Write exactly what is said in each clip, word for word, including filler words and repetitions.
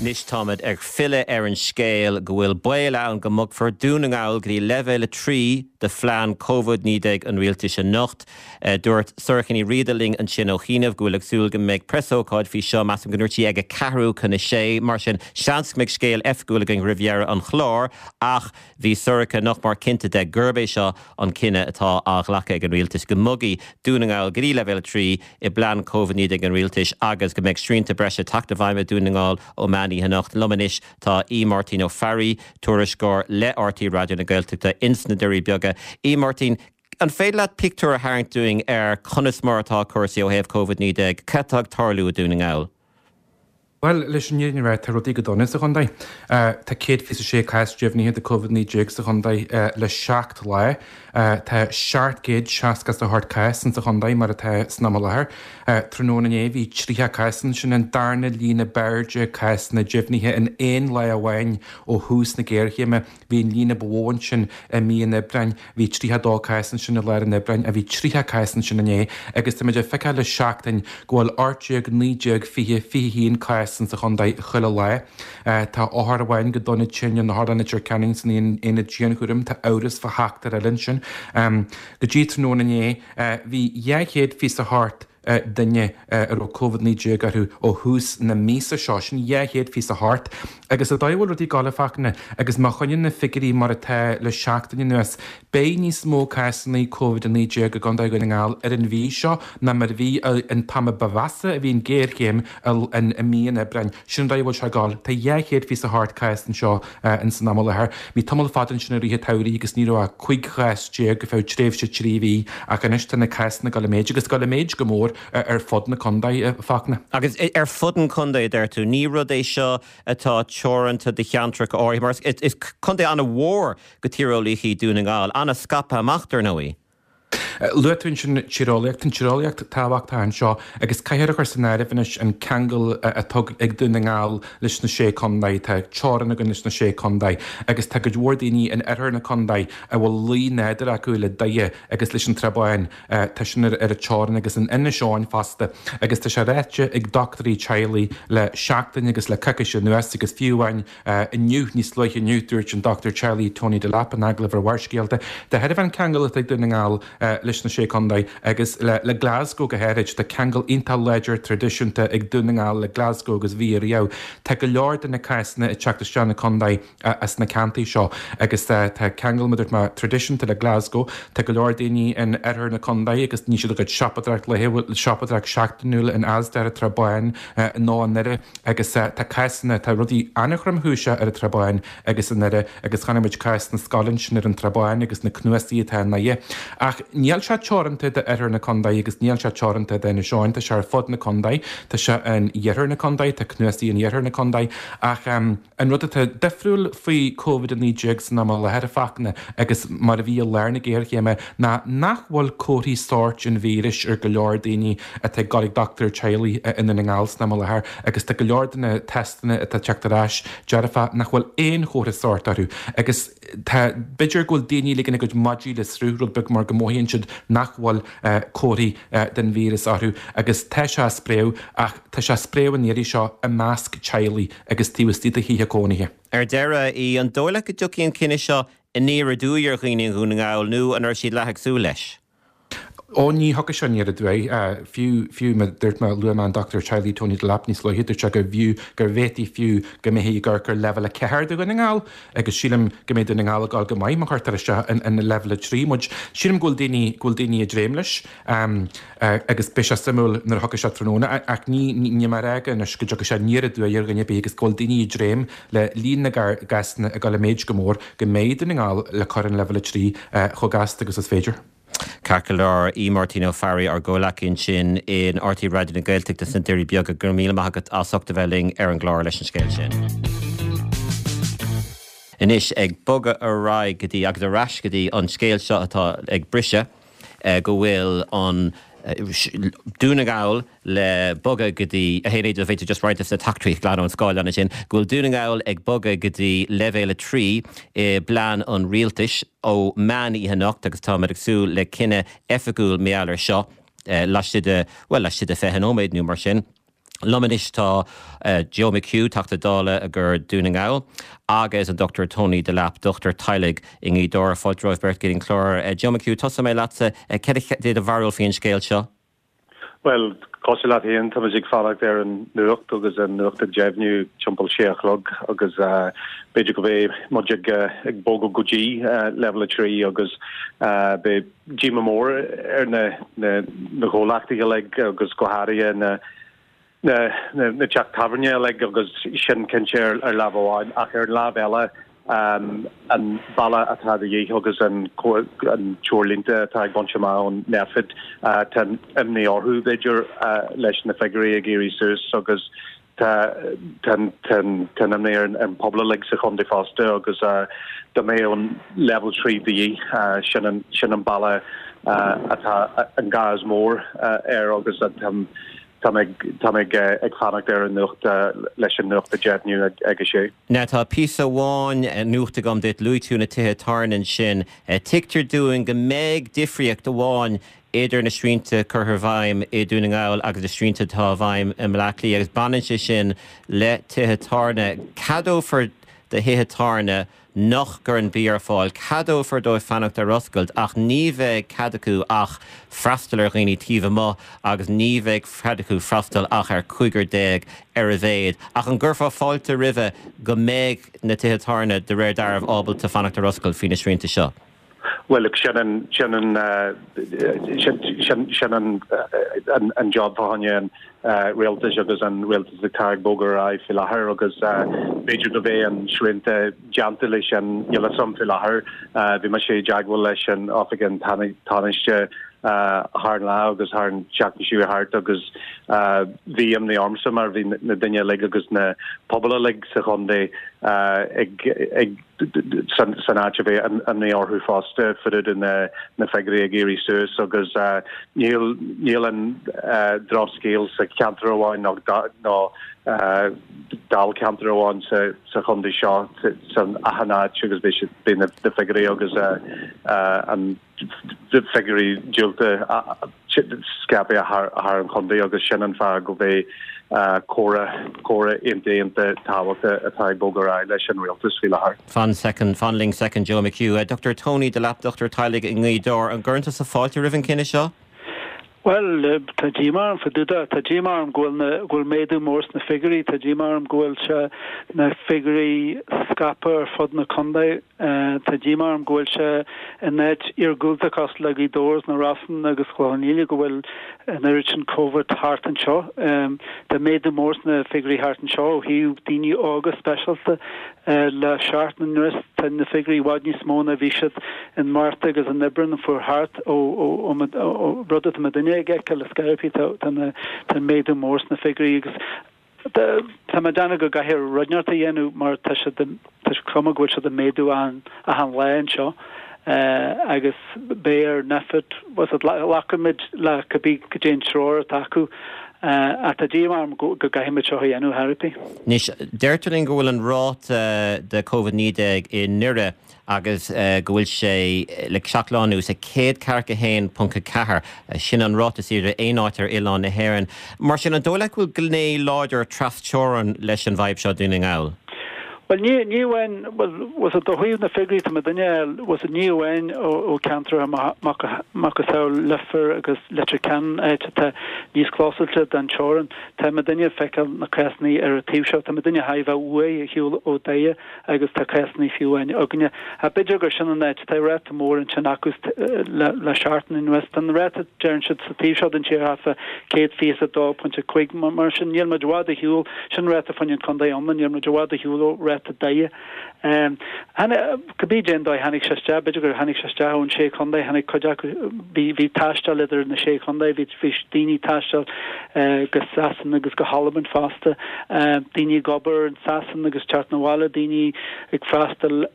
Nis Tomad ag fille ar an scéal go bhfuil bail ann go mbeadh for dúnagáil go dtí level trí de phlean COVID nídeag an rialtais an nocht. Uh, dúirt suirchaní riadaling an sin ó chinamh go bhfuil ag súil go méid presócáid fhí seo meas an gúirtí ag a carú chuna sé, mar sin seans méid scéal efgúla an Riviera an chlár, ach bhí suircha nach mar cinnte de gurbé seo an cinenne atá ach lecha ag an rialtais go mugí dúnagáil go dtí level trí i blean COVID nídeag an rialtais agus go méid srínta breise tacta bhaime dúnagáil ó Manny Hanacht Lumanis tá E. Martin O'Farry, tuairiscóir le R T Radio na Gaeltachta insnadúirí beaga. E. Martin, an féad leat picture a haint doing ar conas martá cuasaí ó héamh COVID nídeag, catag tarlú a dúnagáil? Well, leis an nírin ra tar rodí go donis a chundai. Tá céad fís a sé cais dríomhní de COVID nídeag a chundai le seacht le. Tá seart géad seascas a hart caisan a chundai mar a tá snama lethir. Tróna é bhí tríthe caisan sin an darna lína beirde caisan na dríomhníthe in éon le a bhain ó hús na ggéirchéime bhí lína bhhain sin a mí na brein, bhí tríthe dá caisan sin na leir na brein a bhí tríthe caisan sin na é, agus tá meidir feiceáil le seachtain gohfuil áirteag nídeag fihe fihíon caisan sa chundai chuile le. Tá áthar bhain go donna tin na háda na Canning san ina díanúrim tá áras fa heachtar a lin sin. Go dtí tróna é bhí dheagchéad fís a hart dunne ar ó COVID nídeag arú ó hús na mísa seo sin dheagchéad fís a hart. Agus a dahfuil rudí gála fachna agus má chuine na figurí mar atá le seachtain nuas bé níos mó caisannaí COVID nídeag a gandá go ngáil ar an bhí seo na mar bhí an tama bavasa a bhíon géirchéim an míon a brein. Sin dahfuil se gáil tá dheagchéad fís a hart caisan seo in san amla lethir. Bhí tamil fadan sin ríthe tairí agus ní a chuig chaistéag go fáh tréimh se tríhí a ganiste na caisanna galaméid agus galaméid go mór ar fod na condaid fachna. Agus ar fod an condaid ar tú ní rud é seo atá teoranta de cheantrach áirí, mar is condaid anna mhór go tíreolaíochaí dúnagáil, anna scapa amachtar nóí. Luúin sin tírálaíocht an tírálaíocht táhachtá an seo agus caiir chu san airhanis an ceangal a tug ag duna ngáil leis na sé condaid tá teran a leis na sé condaid agus tá go dúir daoine an air na condaid a bhfuil lí néidir acu le daie agus leis an trebáin tá sin ar a teran agus an ina seáin fasta agus tá sé réite ag doctorí Charlie le seachtain agus le caiise nuas agus fiúhain inniu níos leiche nniuúirt an Doctor Charlie Tony de Lap an aglah ar bhaircéalta. Tá heidir an ceangal ag duna ngáil leis na sé condaid agus le, le Glasgow go héirid de ceangal Intal Ledger tradiisiúnta ag dúnagáil le Glasgow agus bhí ar jou. Tá go leor na caiisna i teachtas na condaid as na cantaí seo agus tá ceangal muidir má tradiisiúnta le Glasgow, tá go leor daoine in air na condaid agus ní siad go sipadracht le héhfuil sipadracht seachtainúla in Asda a Trabáin nó an nire agus tá caiisna tá rudí annachrum húise ar a Trabáin agus an nire agus chanaimiid caiisna Scotland sin ar an Trabáin agus na cnuasaí tá na é. Ach níl se teoranta de ar na condaid agus níl se teoranta de na seáin tá se ar fod na condaid, tá se an dhear na condaid, tá cnuasaí an dhear na condaid ach um, an rud tá defriúil faoi COVID a nídeag san am le head a fachna agus mar a bhí a learna géirchéime na nachhfuil cótaí sort an víris ar go leor daoine a tá galig Doctor Charlie in na ngáils na le thir agus tá go leor na testana a tá teachtarráis dearafa nachhfuil éon chóta sort arú agus tá beidir ghfuil daoine ligan go modí le srúrúil bug mar go móhíonn siad nachhfuil cóirí den vírus arú agus tá se spréú ach tá se spréú an éirí seo a másc Charlie agus tíhastí a híthe cónaithe. Ar deire í an dóla go dúcií an cinine seo in ní a dúíar chuoine gúnagáil nó an ar siad leithsú leis. Ó ní hoca se níar a dúé fiú fiú me dúirt me luúán Doctor Charlie Tony de Lap níos le hiidir se go bhiú gur bhétí fiú go méhí gur gur level a ceir do gnáil agus sílam go méid na ngáil gáil go maiid mar chutar se in level a trí muid sílam ghil daoine ghil daoine a dréim leis agus be se simú nar hoca se tróna ach ní ní mar aige na go se níar a dú ar gan be agus ghil daoine a dréim le líon na gasna a gáil méid go mór go méid na ngáil le chu an level a trí chu gas agus is féidir. Carcalar E. Martin O'Farry ar ggólacinn sin in R T Radio na Gaeltachta san deirí beaga gur míle maithagad asachta bheling ar an gláir leis an scéil sin. Inis ag boga a ráig go dtí agus a rais go dtí an scéil seo atá ag brise go bhfuil an dúnagáil le boga go dtí a héad a bhéidir just right sa tactrí gláán an scáil anna sin, ghfuil dúnagáil ag boga go dtí levéile trí i blean an rialtais ó Manny Hanacht agus tá mar agsú le cinenne efagúil meallar seo leis de well leis de fehan óméid nú mar sin. Lomanis tá uh, Joe McHugh tachta dála a gur dúningáil, agus an Doctor Tony de Lap, Doctor Teilig in í dóra fáiltróibh bert getting chlór. Uh, Joe McHugh, tosa mé latsa, uh, cedic did a bharúil fion scéil seo? Well, cosí lá híon tá ag fáileach ar an nuacht agus an nuacht a deimhniú timpil séachlog agus uh, beidir go bhéh muidig uh, ag bóga go dí uh, level a trí agus uh, be Jim mór ar na na na ghólachtaige le agus gohairige na na na na Jack Tavernier le agus sin cinse ar labháin ach ar lá eile um an balla atá a dhé agus an an chorlínta tá bonse má an nefid uh, ten imní orthú beidir uh, leis na figurí a géirí suas agus ten ten ten imní ar an pobla lig sa chun de fásta agus uh, do mé an level trí dhé uh, sin an sin an balla uh, atá an gas mór uh, ar agus at um, Tá ag ag fannach ar an nucht leis an nucht a jetniu ag sé. Na tá písa bháin nuachta gom dit luúitúna tithe tarnan sin, tictar dúin go méid difriocht bháin idir na srínta churthar bhaim i dúningáil agus na srínta tá bhaim i mlaclaí agus banan sé sin le tithe tarna. Cadó for de hithe tarna nach gur an bí ar fáil, cadó for dóibh fannacht ar Roscailt ach ní bheith cadacú ach freastal ar ghaoine tíomh má agus ní bheith cadacú freastal ach ar chuigur déag ar a bhéad. Ach an ggurfá fáilte ribhe go méid na tithe tarna de réir darbh ábal tá fannacht ar Roscailt fí na srínta seo. Well, ik shannon shannon shannon an job fahanne an realtas agus an realtas the tag boger I filahar agus major dove an shrinte jantilich an yella some filahar vi ma sé jagwal leis an off again tanische uh har la agus har Jack Shu hart agus uh vi am the arms mar vi na dinja leg agus na pobla leg se honde uh eg eg san sanachve an an the or who foster fitted in the na figure agiri so agus uh Neil Neil and uh drop scales se canter one no no uh dal canter one se se honde shot san ahana chugas be should be the figure agus uh uh and the figure julte scape har har an conde agus shannon fa go be uh cora cora in the in the tower a tie boger I leis realtus feel har fan second fanling second Joe McHugh uh, Doctor Tony de Lap, Doctor Teilig in Gaydor and gurnta sa faulty riven kinne seo. Well, Tajimar for Duda, Tajimar goal na goal medu mors na figuri, Tajimar goal sha na figuri scapper fod na conde, Tajimar goal sha and net ir gulta cost lagi doors na rassen agus chlonili goal an urchin covert heart and shaw. Um the medu mors na figuri heart and shaw, he dini August specials the la shart na nurse and the figuri wadni smona vishat and Martha as a nebrin for heart o o o brother to Medina get telescope tan tan méid mórs na figurígus de tamadana go gahir runneart a yenu mar ta de ta koma go de méidú an a han lein seo agus bear nefit was it lakamid la kabi kajin shror taku at a díam go gahimid seo yenu harpi Nis derteling gohfuil an rát de COVID nídeag in nure agus uh, gohfuil sé le seaachláú sa céad carcha héin punca cethar sin an ráta siad é áitar Ián na Héireann. Mar sin an dóla bhfuil gné láidir trashteoran leis an bhaib seo dúna ngáil. Well, new new when was was it the wheel na figure to Medina was a new when o canter makasau lefer agus letter can at the these closer than choran ta Medina fekel na kasni er tiv shot ta Medina haiva way hul o daya agus ta kasni few and ognya a bidger shan na ta rat more in chanakus la sharten in western rat turn should tiv shot and chair half a kate face at dog punch a quick martian yelma jwada hul shan rat the funny conday on yelma jwada hul to day um and could be gender hanik shasta bidiger hanik shasta on shake on day hanik kojak be be tashta leather in the shake on day bit fish dini tashta uh gasasan agus go halban faster um dini gobber and sasan agus chartnawala dini ag frastal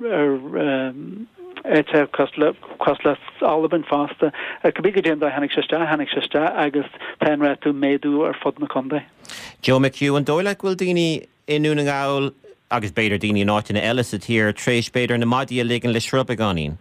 er um it's a costla costla Alban faster a could be gender hanik shasta hanik shasta agus penra to medu or fodna conde Joe McHugh and Doyle will dini in Nuningaul agus beidir daoine náitina eile sa tír tréis beidir na maidí ligan le shrub a gáín.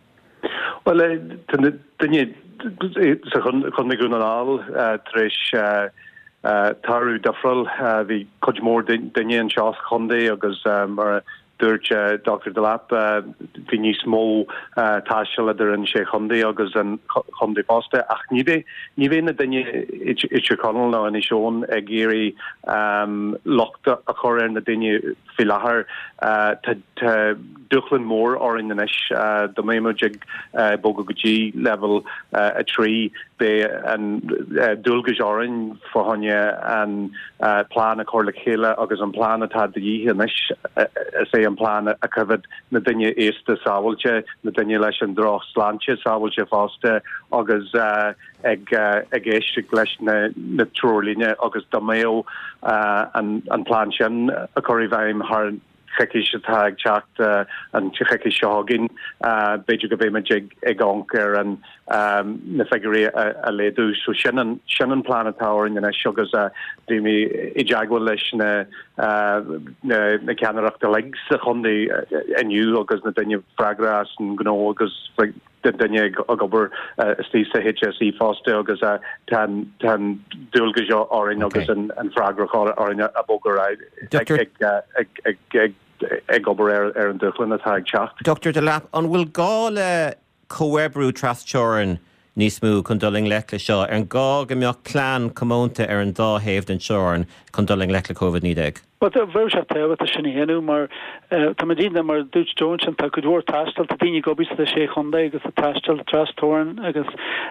Well, dunne dunne chun me gún an áil tréis tarú difriil bhí chuid mór duine an seás chundaí agus mar dúirt Doctor Delap bhí níos mó táisiil idir an sé chundaí agus an chundaí fásta ach ní bhé ní bhé na duine itir conal ná in seón ag géirí lochta a chur ar na duine fi láthair tá duchlann mór or in inis do méimeid boga gotí level a trí be an dulgus orin fáhanne an plán a chorla chéile agus an plán atá de dhí inis sé an plán a cyfyd na duine éiste sábhailte na duine leis an droch sláinte sábhailte fásta agus ag ag éiste leis na na trúlíne agus do méo an an plán sin a choirí bhaim har cheici se tag teacht an cheici seágin beidir go bhéh me ag ancar an na figurí a léadú so sinan sinan planetáir in na segus a déimi i deagháil leis na na ceanachta legs a chundaí aniu agus na duine fragras an gná agus dunne a gobar tí sa H S E fáste agus tan tan dúlga seo áin agus an fragrach áin a bogarráid ag gobar ar an duchlan atá ag teacht. Doctor Delap, an bhfuil gála coebrú trasteoran níos mú chun dulling lecle seo ar an gá go mbeoch plán commónta ar an dáhéamh den seoran chun dulling lecle COVID nídéag. But a bhir se teh a sinna héanú mar tá dína mar dúirt Jones an tá go dúir tastal tá daoine gobis a sé chunda agus a tastal trastóran agus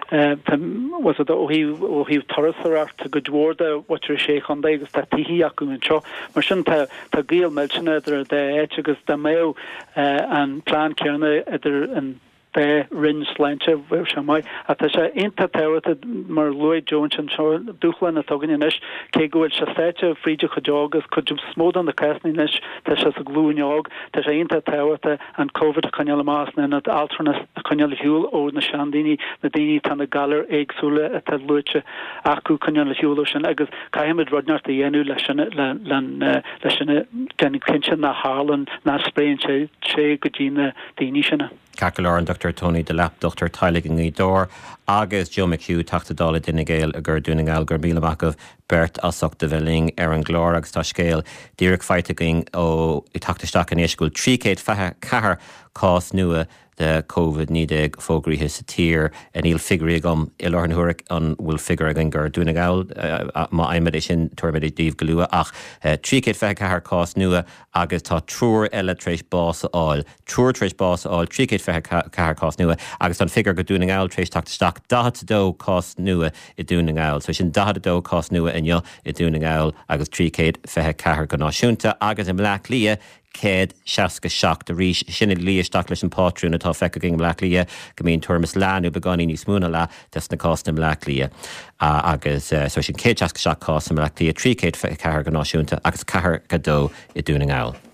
was a óhí óhíh torasarach tá go dúirda watir sé chunda agus tá tíhí acu an seo mar sin tá tá géal meilsena idir de éit agus de mé an plán ceanna idir an be rin sleintse se mai a tá sé inta teta mar Lloyd Jones an seo dúchlan a tugan inis cé gohfuil se féite fríide chudegus chud smód an de casníis tá se a glúneog tá sé inta teta an COVID a chuneal másna na alternas a chuneal hiúil ó na seandíní na daoine tanna galar éagsúla a tá luite acu chuneal hiúil sin agus caiimiid rodneart a dhéanú leis leis sinna dennig cinse na hálan na spréin sé sé go dtína daoine sinna. Cacalar an Doctor Tony Delap, Doctor Tylig in Dor, agus Joe McHugh tachta dála duine géal a gur dúning al gur bíle of Bert asach de Velling ar an glór agus tá scéal díreach feitaging ó i tachtasteach an éisgúil trícéad fethe cahar cás nua de COVID nídéag fógraíthe sa tír an íl figurí gom i lorhan thuaireach an bhfuil figur agin gur dúna gáil má aimiid sin tuairmiid díomh goúa ach trícéad fethe cahar cás nua agus tá trúr eile tréis bás áil trúr tréis bás áil trícéad fethe cahar cás nua agus an figur go dúna gáil tréis tachtasteach dahad dó cás nua i dúna gáil so sin dahad dó cás nua inne i dúna gáil agus trícéad fethe cahar go náisiúnta agus in mleach lia céad seaca seach de rís sinna líisteach leis an pátrún atá fecha gin mleach lia go míon tuamas leanú beganí níos múna le tas na cásta mleach lia agus so sin céad seaca seach cásta mleach lia trícéad fethe cahar go náisiúnta agus cahar go dó i dúna gáil.